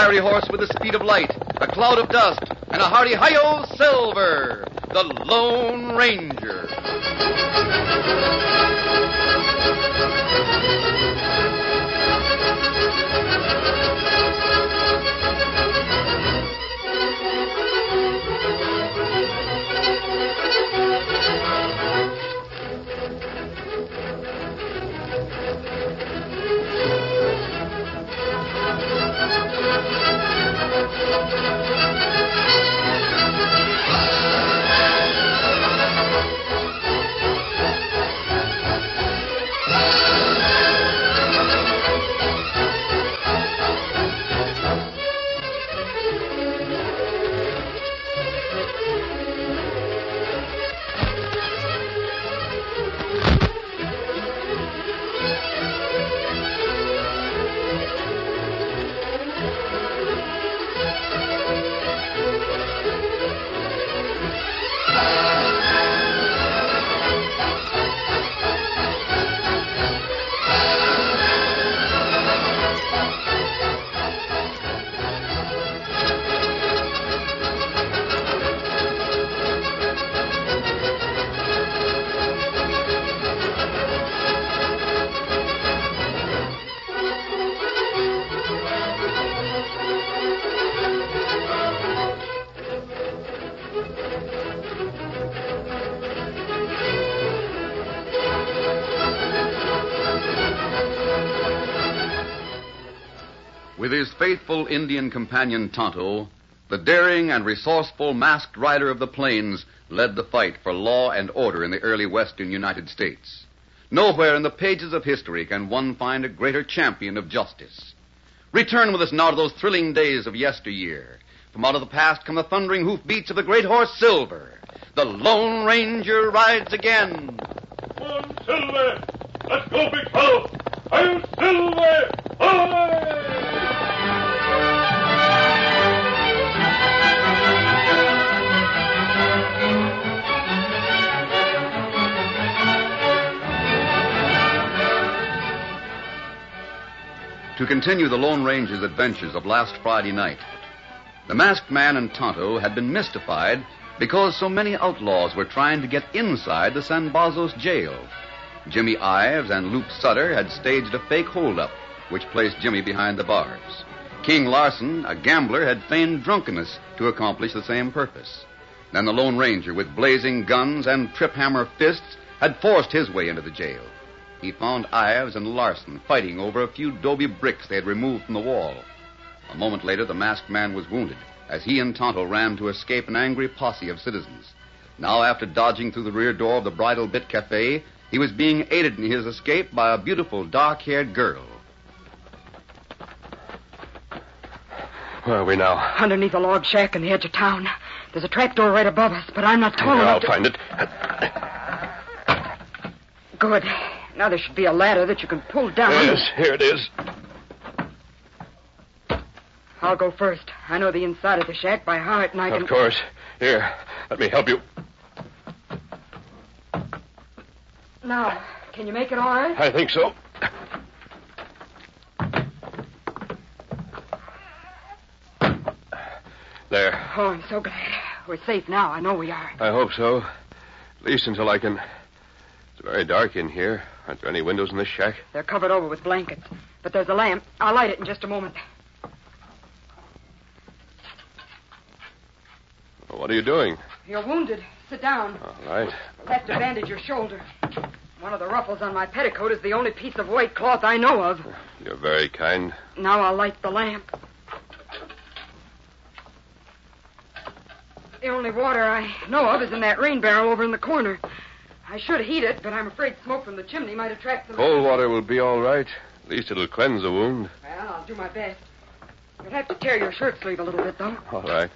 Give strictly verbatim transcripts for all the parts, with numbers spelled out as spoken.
fiery horse with the speed of light, a cloud of dust, and a hearty hi-yo Silver, the Lone Ranger. With his faithful Indian companion Tonto, the daring and resourceful masked rider of the plains led the fight for law and order in the early western United States. Nowhere in the pages of history can one find a greater champion of justice. Return with us now to those thrilling days of yesteryear. From out of the past come the thundering hoofbeats of the great horse Silver. The Lone Ranger rides again. Come on, Silver! Let's go, big fellow! I'm Silver! Away! To continue the Lone Ranger's adventures of last Friday night, the masked man and Tonto had been mystified because so many outlaws were trying to get inside the San Bosos jail. Jimmy Ives and Luke Sutter had staged a fake holdup, which placed Jimmy behind the bars. King Larson, a gambler, had feigned drunkenness to accomplish the same purpose. Then the Lone Ranger, with blazing guns and trip-hammer fists, had forced his way into the jail. He found Ives and Larson fighting over a few dobe bricks they had removed from the wall. A moment later, the masked man was wounded as he and Tonto ran to escape an angry posse of citizens. Now, after dodging through the rear door of the Bridal Bit Cafe, he was being aided in his escape by a beautiful, dark-haired girl. Where are we now? Underneath a log shack in the edge of town. There's a trapdoor right above us, but I'm not tall Here, enough I'll to... find it. Good. Now there should be a ladder that you can pull down. Yes, here it is. I'll go first. I know the inside of the shack by heart, and I can... Of course. Here, let me help you. Now, can you make it all right? I think so. There. Oh, I'm so glad. We're safe now. I know we are. I hope so. At least until I can... It's very dark in here. Aren't there any windows in this shack? They're covered over with blankets. But there's a lamp. I'll light it in just a moment. What are you doing? You're wounded. Sit down. All right. You'll have to bandage your shoulder. One of the ruffles on my petticoat is the only piece of white cloth I know of. You're very kind. Now I'll light the lamp. The only water I know of is in that rain barrel over in the corner. I should heat it, but I'm afraid smoke from the chimney might attract some... Cold water will be all right. At least it'll cleanse the wound. Well, I'll do my best. You'll have to tear your shirt sleeve a little bit, though. All right.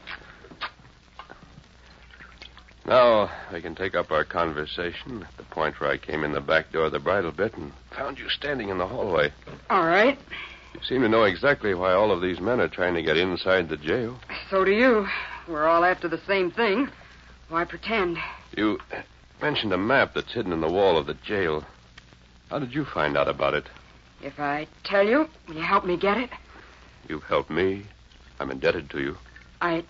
Now we can take up our conversation at the point where I came in the back door of the Bridal Bit and found you standing in the hallway. All right. You seem to know exactly why all of these men are trying to get inside the jail. So do you. We're all after the same thing. Why pretend? You mentioned a map that's hidden in the wall of the jail. How did you find out about it? If I tell you, will you help me get it? You help me? I'm indebted to you. I...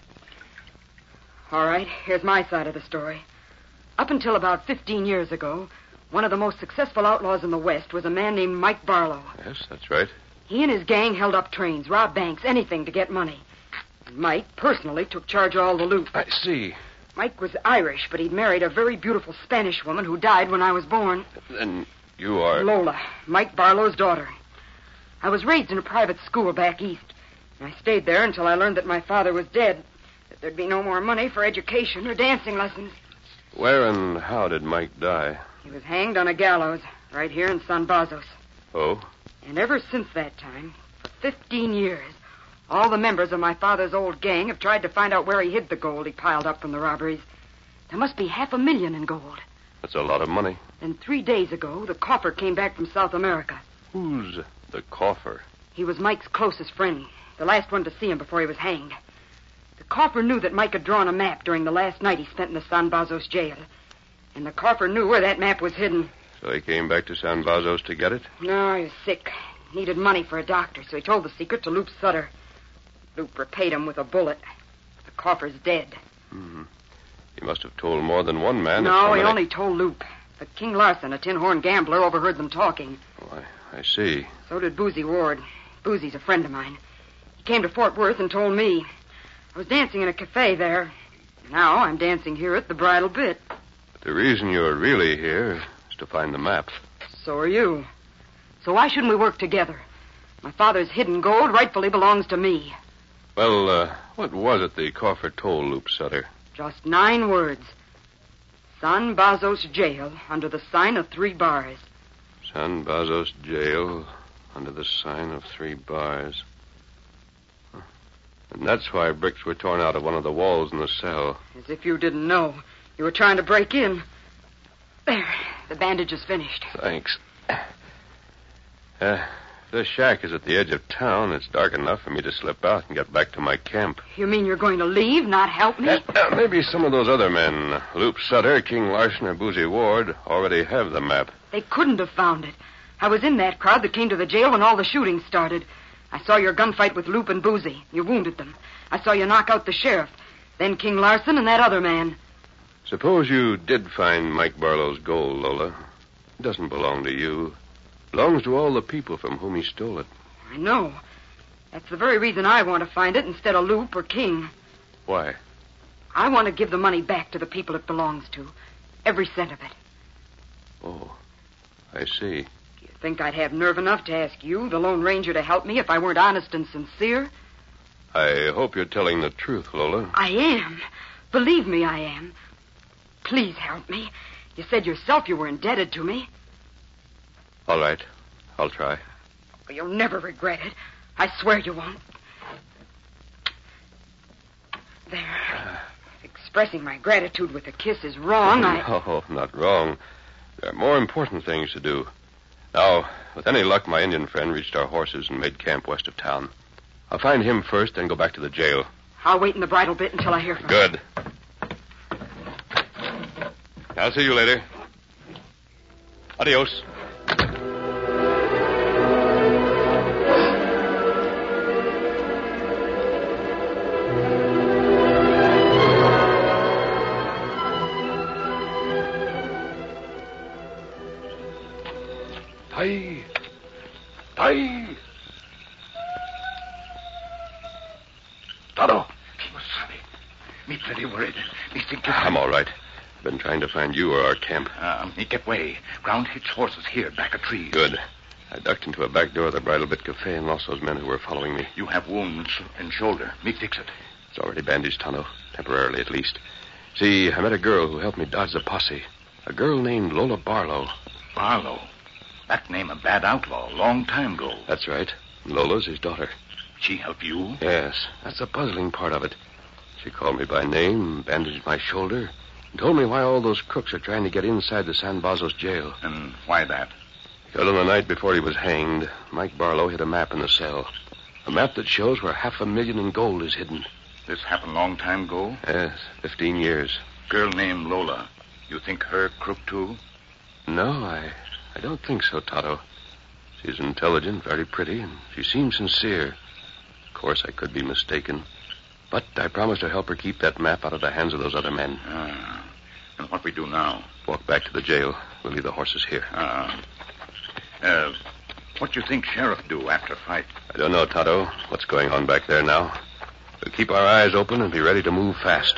All right, here's my side of the story. Up until about fifteen years ago, one of the most successful outlaws in the West was a man named Mike Barlow. Yes, that's right. He and his gang held up trains, robbed banks, anything to get money. And Mike personally took charge of all the loot. I see. Mike was Irish, but he'd married a very beautiful Spanish woman who died when I was born. Then you are... Lola, Mike Barlow's daughter. I was raised in a private school back east. And I stayed there until I learned that my father was dead, that there'd be no more money for education or dancing lessons. Where and how did Mike die? He was hanged on a gallows right here in San Bazos. Oh? And ever since that time, for fifteen years, all the members of my father's old gang have tried to find out where he hid the gold he piled up from the robberies. There must be half a million in gold. That's a lot of money. Then three days ago, the coffer came back from South America. Who's the coffer? He was Mike's closest friend, the last one to see him before he was hanged. The coffer knew that Mike had drawn a map during the last night he spent in the San Bazos jail. And the coffer knew where that map was hidden. So he came back to San Bazos to get it? No, he was sick. Needed money for a doctor, so he told the secret to Loop Sutter. Loop repaid him with a bullet. The coffer's dead. Mm-hmm. He must have told more than one man. No, he many... only told Loop. But King Larson, a tin horn gambler, overheard them talking. Oh, I, I see. So did Boozy Ward. Boozy's a friend of mine. He came to Fort Worth and told me. I was dancing in a cafe there. Now I'm dancing here at the Bridal Bit. But the reason you're really here is to find the map. So are you. So why shouldn't we work together? My father's hidden gold rightfully belongs to me. Well, uh, what was it the coffer told Loop Sutter? Just nine words. San Bazos Jail, under the sign of three bars. San Bazos Jail, under the sign of three bars. Huh. And that's why bricks were torn out of one of the walls in the cell. As if you didn't know. You were trying to break in. There, the bandage is finished. Thanks. Uh, this shack is at the edge of town. It's dark enough for me to slip out and get back to my camp. You mean you're going to leave, not help me? Uh, uh, maybe some of those other men, Loop Sutter, King Larson, or Boozy Ward, already have the map. They couldn't have found it. I was in that crowd that came to the jail when all the shooting started. I saw your gunfight with Loop and Boozy. You wounded them. I saw you knock out the sheriff. Then King Larson and that other man. Suppose you did find Mike Barlow's gold, Lola. It doesn't belong to you. It belongs to all the people from whom he stole it. I know. That's the very reason I want to find it instead of Loop or King. Why? I want to give the money back to the people it belongs to. Every cent of it. Oh, I see. Do you think I'd have nerve enough to ask you, the Lone Ranger, to help me if I weren't honest and sincere? I hope you're telling the truth, Lola. I am. Believe me, I am. Please help me. You said yourself you were indebted to me. All right. I'll try. You'll never regret it. I swear you won't. There. If expressing my gratitude with a kiss is wrong, I... No, not wrong. There are more important things to do. Now, with any luck, my Indian friend reached our horses and made camp west of town. I'll find him first, then go back to the jail. I'll wait in the Bridal Bit until I hear from him. Good. I'll see you later. Adios. Tai! Tai! Tado! Me pretty worried. Me think you... I'm all right. I've been trying to find you or our camp. Uh, me get way. Ground hitch horses here, back a tree. Good. I ducked into a back door of the Bridal Bit Cafe and lost those men who were following me. You have wounds in shoulder. Me fix it. It's already bandaged, Tonto. Temporarily, at least. See, I met a girl who helped me dodge the posse. A girl named Lola Barlow. Barlow? That name a bad outlaw, long time ago. That's right. Lola's his daughter. She help you? Yes, that's the puzzling part of it. She called me by name, bandaged my shoulder, and told me why all those crooks are trying to get inside the San Bazos jail. And why that? Because on the night before he was hanged, Mike Barlow hid a map in the cell. A map that shows where half a million in gold is hidden. This happened long time ago? Yes, fifteen years. Girl named Lola. You think her crook, too? No, I, I don't think so, Tonto. She's intelligent, very pretty, and she seems sincere. Of course, I could be mistaken. But I promised to help her keep that map out of the hands of those other men. Ah. And what we do now? Walk back to the jail. We'll leave the horses here. Ah. Uh, what do you think Sheriff do after fight? I don't know, Tonto, what's going on back there now. We'll keep our eyes open and be ready to move fast.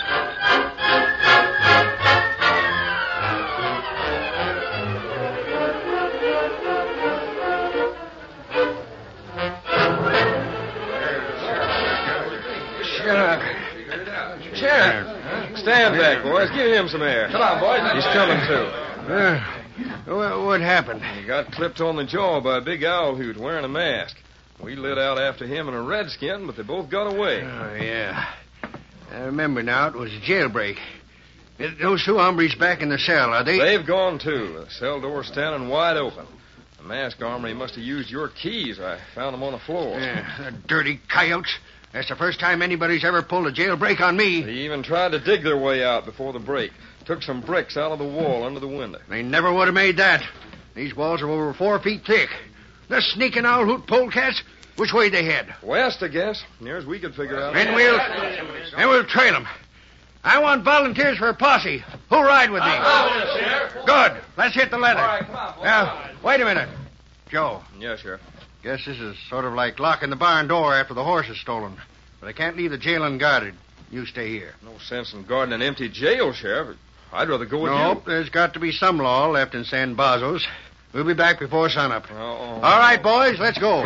Sheriff, stand back, boys. Give him some air. Come on, boys. He's coming, too. Uh, what, what happened? He got clipped on the jaw by a big owl hoot wearing a mask. We lit out after him in a redskin, but they both got away. Oh, yeah. I remember now. It was a jailbreak. Uh, Those two hombres back in the cell, are they? They've gone, too. The cell door's standing wide open. The mask armory must have used your keys. I found them on the floor. Yeah, the dirty coyotes. That's the first time anybody's ever pulled a jailbreak on me. They even tried to dig their way out before the break. Took some bricks out of the wall under the window. They never would have made that. These walls are over four feet thick. The sneaking owl hoot polecats, which way they head? West, I guess. Near as we could figure out. Then we'll, then we'll trail them. I want volunteers for a posse. Who'll ride with me? Good. Let's hit the leather. All right, come on, boys. Now, wait a minute. Joe, Yeah, Sheriff. guess this is sort of like locking the barn door after the horse is stolen. But I can't leave the jail unguarded. You stay here. No sense in guarding an empty jail, Sheriff. I'd rather go with Nope, you. there's got to be some law left in San Bazos. We'll be back before sunup. Oh, All right, boys, let's go.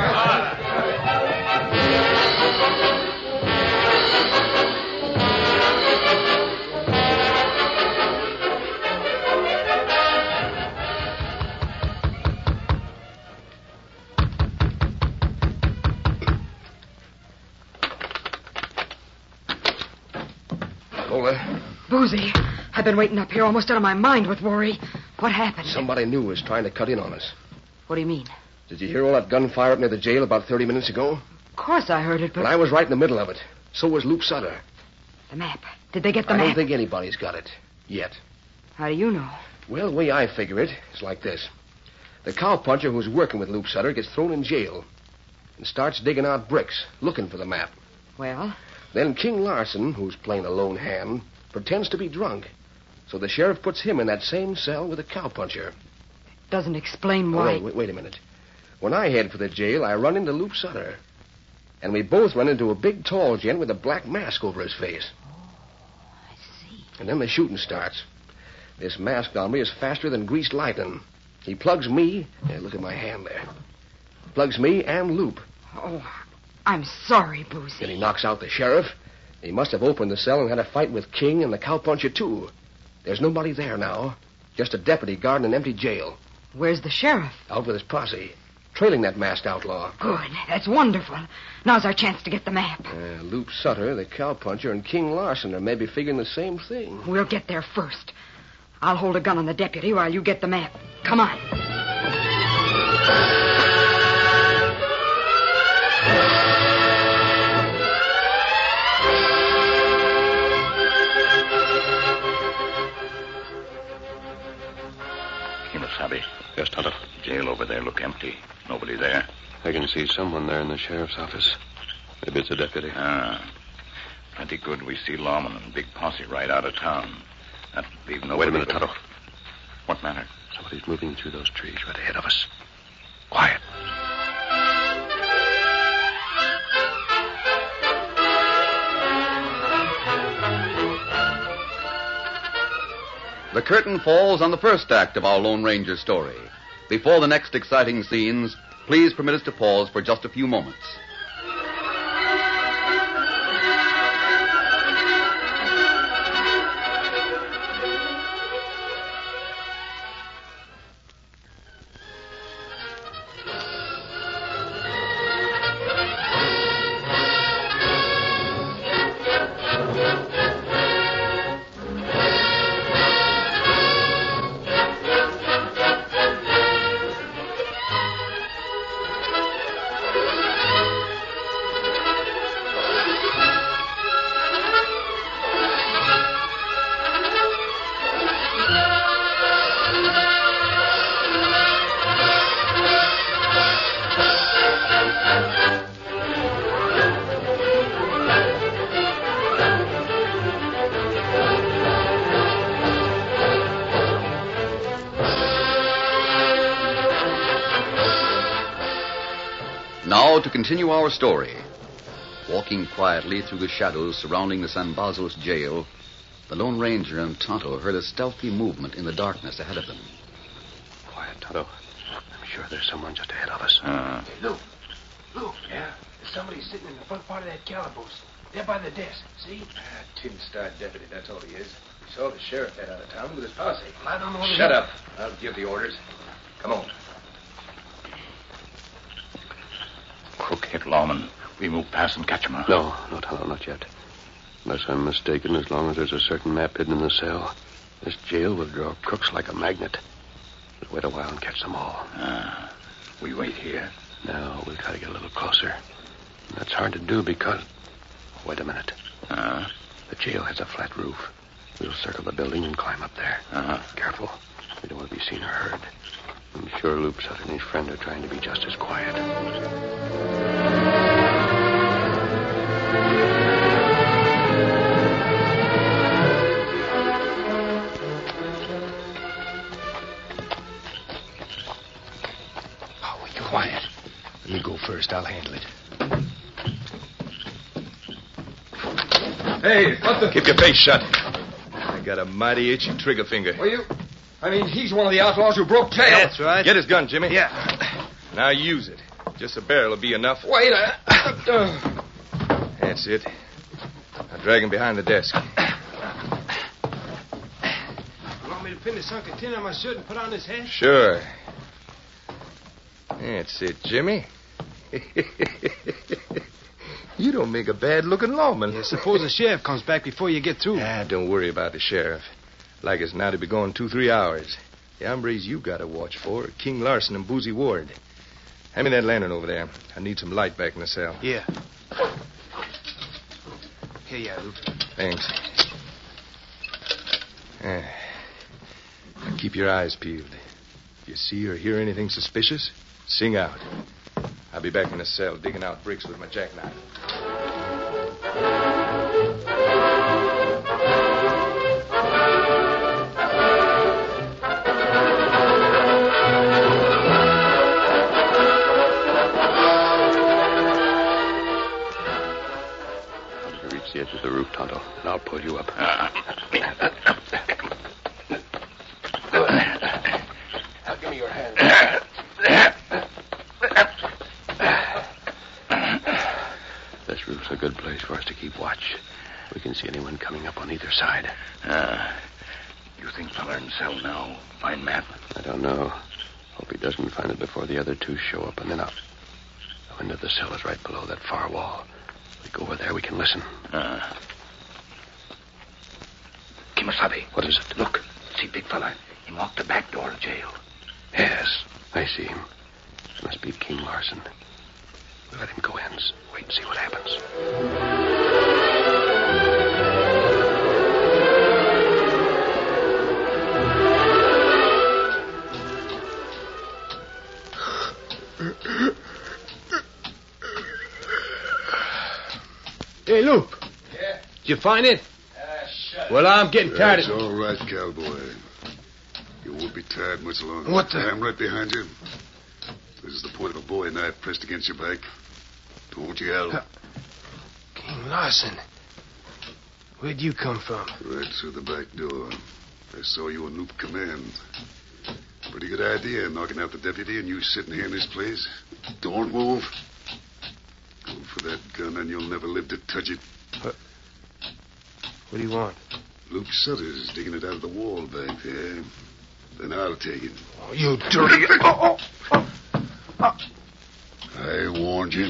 Lola, Boozy, I've been waiting up here almost out of my mind with worry. What happened? somebody new was trying to cut in on us. What do you mean? Did you hear all that gunfire up near the jail about thirty minutes ago? Of course I heard it, but... Well, I was right in the middle of it. So was Luke Sutter. The map. Did they get the I map? don't think anybody's got it. Yet. How do you know? Well, the way I figure it is like this. The cowpuncher who's working with Luke Sutter gets thrown in jail and starts digging out bricks, looking for the map. Well, Then King Larson, who's playing a lone hand, pretends to be drunk. So the sheriff puts him in that same cell with the cowpuncher. doesn't explain Oh, why... wait, wait, wait a minute. When I head for the jail, I run into Luke Sutter. And we both run into a big, tall gent with a black mask over his face. I see. And then the shooting starts. This mask on me is faster than greased lightning. He plugs me... Yeah, look at my hand there. Plugs me and Loop. Oh, I'm sorry, Boozy. Then he knocks out the sheriff. He must have opened the cell and had a fight with King and the cowpuncher, too. There's nobody there now. Just a deputy guarding an empty jail. Where's the sheriff? Out with his posse. Trailing that masked outlaw. Good. That's wonderful. Now's our chance to get the map. Uh, Loop Sutter, the cowpuncher, and King Larson are maybe figuring the same thing. We'll get there first. I'll hold a gun on the deputy while you get the map. Come on. Kimasabi, Yes, Tonto. jail over there look empty. Nobody there. I can see someone there in the sheriff's office. Maybe it's a deputy. Ah. Plenty good we see lawmen and big posse right out of town. That leave nobody... Wait a minute, but- Tonto. What matter? Somebody's moving through those trees right ahead of us. Quiet. The curtain falls on the first act of our Lone Ranger story. Before the next exciting scenes, please permit us to pause for just a few moments. Now to continue our story. Walking quietly through the shadows surrounding the San Bosos jail, the Lone Ranger and Tonto heard a stealthy movement in the darkness ahead of them. Quiet, Tonto. I'm sure there's someone just ahead of us. Uh, Hey, Luke. Luke. Yeah? There's somebody sitting in the front part of that calaboose. There by the desk. See? Ah, Tin Star deputy, that's all he is. He saw the sheriff head out of town with his posse. I don't know whether Shut he- up. I'll give the orders. Come on. Crook hit Lawman. We move past and catch him, huh? No, no, Tonto, not yet. Unless I'm mistaken, as long as there's a certain map hidden in the cell, this jail will draw crooks like a magnet. We'll wait a while and catch them all. Ah, we wait here. Now, we'll try to get a little closer. And that's hard to do because... Wait a minute. Uh, The jail has a flat roof. We'll circle the building and climb up there. uh-huh. Careful. We don't want to be seen or heard. I'm sure Loopsut and his friend are trying to be just as quiet. Oh, be quiet. Let me go first. I'll handle it. Hey, what the... Keep your face shut. I got a mighty itchy trigger finger. Well, you... I mean, he's one of the outlaws who broke tail. That's right. Get his gun, Jimmy. Yeah. Now use it. Just a barrel will be enough. Wait, I... Uh, That's it. Now drag him behind the desk. You want me to pin the sunken tin on my shirt and put on his head? Sure. That's it, Jimmy. You don't make a bad-looking lawman. Yeah, suppose the sheriff comes back before you get through. Ah, don't worry about the sheriff. Like it's now to be gone two, three hours. The hombres you got to watch for are King Larson and Boozy Ward. Hand me that lantern over there. I need some light back in the cell. Yeah. Here you are, Luke. Thanks. Ah. Now keep your eyes peeled. If you see or hear anything suspicious, sing out. I'll be back in the cell digging out bricks with my jackknife. Reach the edge of the roof, Tonto, and I'll pull you up. Uh, Now, give me your hand. This roof's a good place for us to keep watch. We can see anyone coming up on either side. uh, you think feller in cell now? Find map? I don't know. Hope he doesn't find it before the other two show up, and then I'll... The window of the cell is right below that far wall. We go over there, we can listen. Uh. Kimasabi. What is it? Look. See big fella. He walked the back door of jail. Yes, I see him. It must be King Larson. We'll let him go in. Wait and see what happens. Hey, Luke. Yeah? Did you find it? Uh, shut Well, I'm getting tired That's of... all right, cowboy. You won't be tired much longer. What the- I'm right behind you. This is the point of a bowie knife pressed against your back. Don't yell. Uh, King Larson. Where'd you come from? Right through the back door. I saw you on Loop Command. Pretty good idea, knocking out the deputy and you sitting here in this place. Don't move. Go for that gun and you'll never live to touch it. What do you want? Luke Sutter's digging it out of the wall back there. Then I'll take it. Oh, you dirty... Oh, oh, oh. I warned you.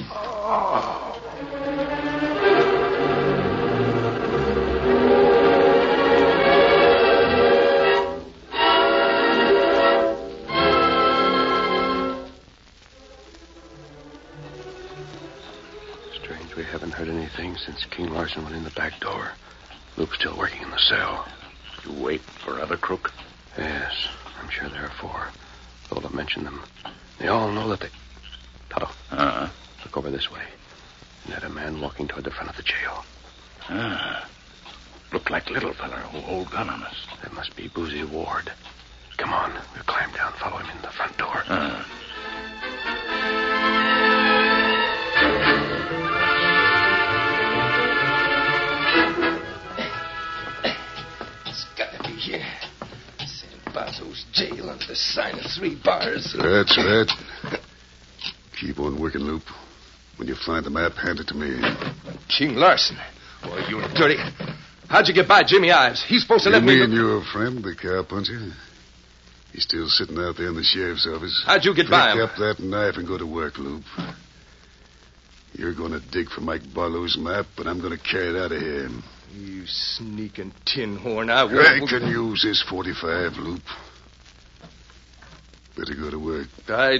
Strange we haven't heard anything since King Larson went in the back door. Luke's still working in the cell. You wait for other crook? Yes, I'm sure there are four. Lola mentioned them. They all know that they... Toto, Uh, look over this way. And that a man walking toward the front of the jail. ah. Look like little feller who hold gun on us. That must be Boozy Ward. Come on, we'll climb down, follow him in the front door. Uh. three bars. That's right. Keep on working, Loop. When you find the map, hand it to me. King Larson. Boy, you dirty. How'd you get by Jimmy Ives? He's supposed to let You me... mean your friend, the cowpuncher? He's still sitting out there in the sheriff's office. How'd you get by him? Pick up that knife and go to work, Loop. You're going to dig for Mike Barlow's map, but I'm going to carry it out of here. You sneaking tin horn. I I will... can use this forty-five, Loop. Better go to work. I...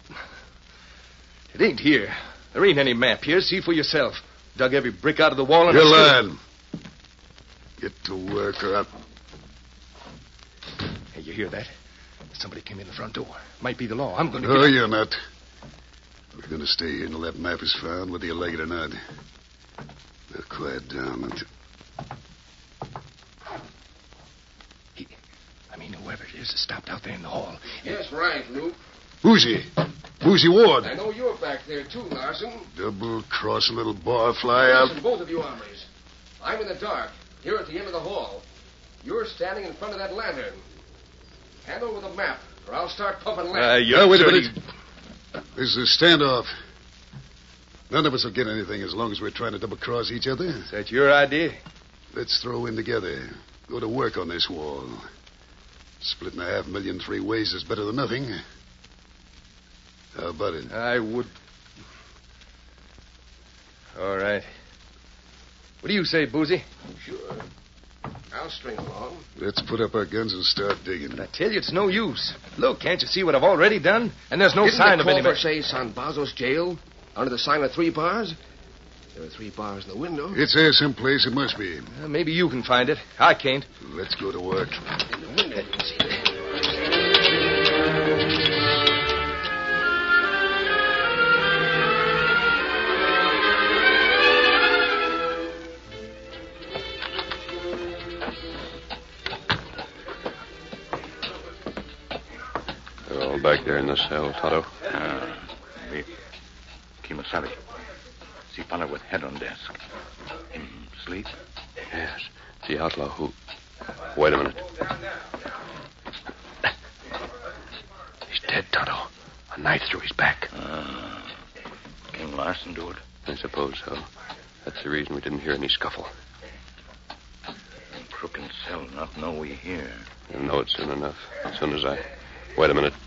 It ain't here. There ain't any map here. See for yourself. Dug every brick out of the wall and... You're I still- lying. Get to work or I'll... Hey, you hear that? Somebody came in the front door. Might be the law. I'm going to No, get... you're not. We're going to stay here until that map is found, whether you like it or not. Now, quiet down until... He... I mean, whoever it is has stopped out there in the hall. Yes, right, Luke. Boozy. Boozy Ward. I know you're back there, too, Larson. Double-cross little barfly out. Listen, both of you hombres. I'm in the dark, here at the end of the hall. You're standing in front of that lantern. Hand over the map, or I'll start pumping Uh, lead. you Now, wait a dirty- minute. This is a standoff. None of us will get anything as long as we're trying to double-cross each other. Is that your idea? Let's throw in together. Go to work on this wall. Splitting a half million three ways is better than nothing. How about it? I would... All right. What do you say, Boozy? Sure. I'll string along. Let's put up our guns and start digging. But I tell you, it's no use. Look, can't you see what I've already done? And there's no Didn't sign the of any... coffer say San Bazos jail? Under the sign of three bars? There are three bars in the window. It's there someplace. It must be. Uh, maybe you can find it. I can't. Let's go to work. In the window, you can see that. They're all back there in the cell, Tonto. Ah, the Kimasabi. See fella with head on desk. Him sleep? Yes. The outlaw who... Wait a minute. He's dead, Tonto. A knife through his back. Ah, King Larson do it? I suppose so. That's the reason we didn't hear any scuffle. Crook and cell not know we here. You'll know it soon enough. As soon as I... Wait a minute.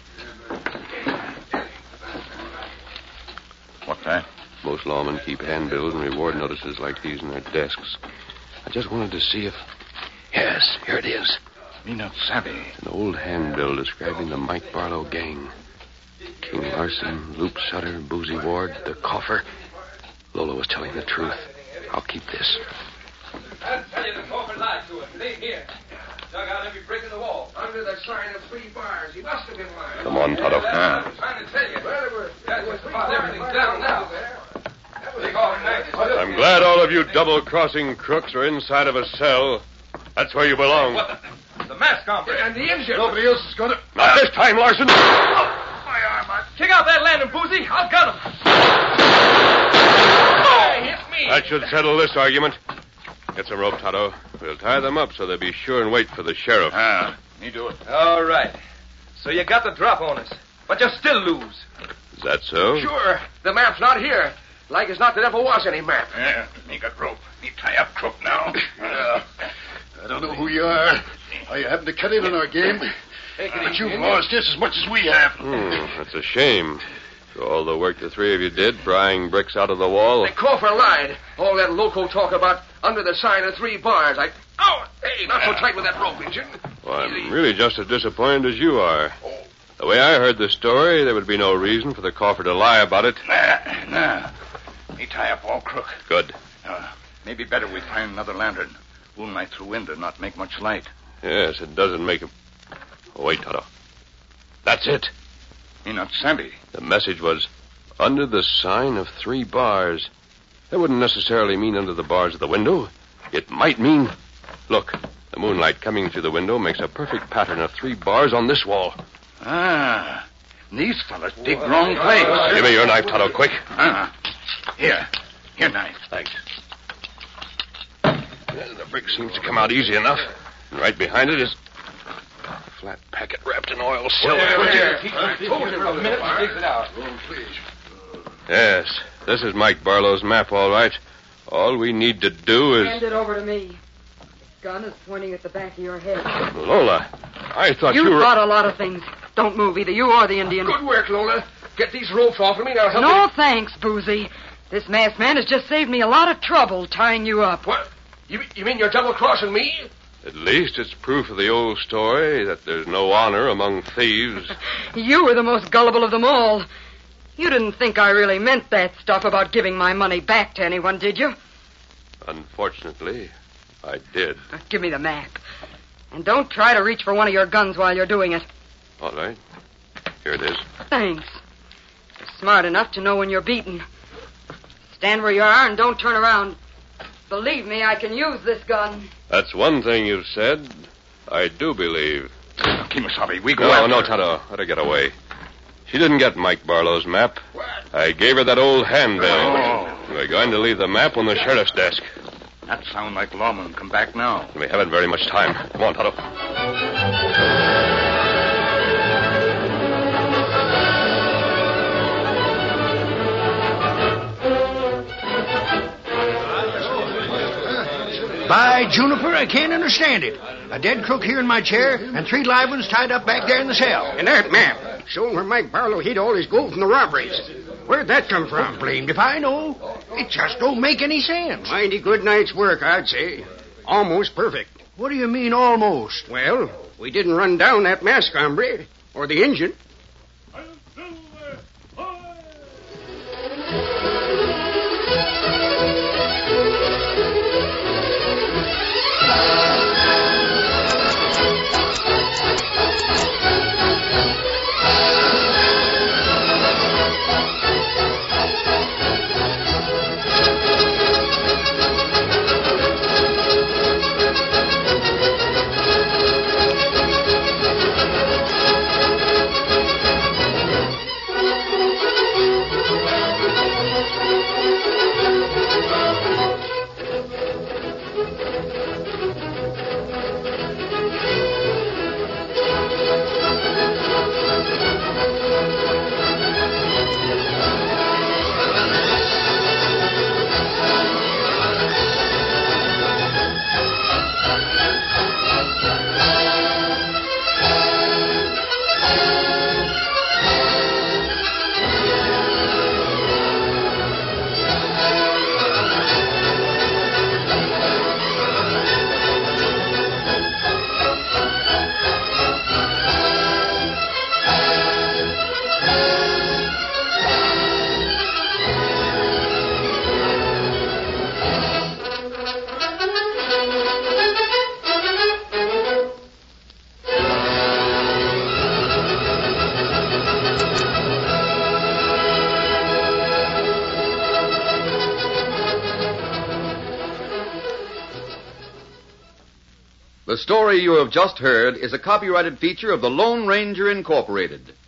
What's that? Most lawmen keep handbills and reward notices like these in their desks. I just wanted to see if... Yes, here it is. Me not savvy. An old handbill describing the Mike Barlow gang. King Larson, Luke Sutter, Boozy Ward, the coffer. Lola was telling the truth. I'll keep this. I'll tell you the coffer lied to us. It ain't here. Dug out every brick in the wall. Under the sign of three bars. He must have been lying. Come on, Tonto. That's what I'm trying to tell you. Well, there were... That's just about everything's down now. Take off tonight. I'm glad all of you double-crossing crooks are inside of a cell. That's where you belong. What the... The mask hombre. And the engine. Nobody else is going to... Not this time, Larson. My arm, I... Kick out that lantern, Boozy. I'll gun him. Oh, hit me. That should settle this argument. Get some rope, Tonto. We'll tie them up so they'll be sure and wait for the sheriff. Ah, me do it. All right. So you got the drop on us, but you still lose. Is that so? Sure. The map's not here. Like as not there never was any map. Yeah, me got rope. Me tie up crook now. Uh, I don't know who you are, how you happen to cut in on our game, but you've lost just as much as we have. Hmm, that's a shame. For all the work the three of you did, prying bricks out of the wall. The coffer lied. All that loco talk about under the sign of three bars. I... Oh, hey, not so tight with that rope, engine. Well, I'm really just as disappointed as you are. The way I heard the story, there would be no reason for the coffer to lie about it. Nah, nah. Me tie up all crook. Good. Uh, maybe better we find another lantern. Moonlight through window, not make much light. Yes, it doesn't make a... Oh, wait, Tonto. That's it. Me not savvy. The message was, under the sign of three bars. That wouldn't necessarily mean under the bars of the window. It might mean... Look, the moonlight coming through the window makes a perfect pattern of three bars on this wall. Ah, these fellas dig wrong place. Give me your knife, Tonto, quick. Ah, here. Here, knife. Thanks. Well, the brick seems to come out easy enough. And right behind it is flat packet wrapped in oil silk. I told him a minute to dig it out. Yes, this is Mike Barlow's map, all right. All we need to do is... Hand it over to me. The gun is pointing at the back of your head. Lola, I thought you, You were... thought a lot of things. Don't move, either you or the Indian. Good work, Lola. Get these ropes off of me. Now help No me. thanks, Boozy. This masked man has just saved me a lot of trouble tying you up. What? You, you mean you're double-crossing me? At least it's proof of the old story that there's no honor among thieves. You were the most gullible of them all. You didn't think I really meant that stuff about giving my money back to anyone, did you? Unfortunately, I did. Uh, give me the map. And don't try to reach for one of your guns while you're doing it. All right. Here it is. Thanks. You're smart enough to know when you're beaten. Stand where you are and don't turn around. Believe me, I can use this gun. That's one thing you've said. I do believe. Kimasabi, we go No, after no, her. Tonto. Let her get away. She didn't get Mike Barlow's map. I gave her that old handbill. Oh. We're going to leave the map on the sheriff's desk. That sound like lawmen. Come back now. We haven't very much time. Come on, Tonto. By Juniper, I can't understand it. A dead crook here in my chair, and three live ones tied up back there in the cell. And that map, showing where Mike Barlow hid all his gold from the robberies. Where'd that come from? Blamed if I know. It just don't make any sense. Mighty good night's work, I'd say. Almost perfect. What do you mean, almost? Well, we didn't run down that mask hombre, or the engine. The story you have just heard is a copyrighted feature of the Lone Ranger Incorporated.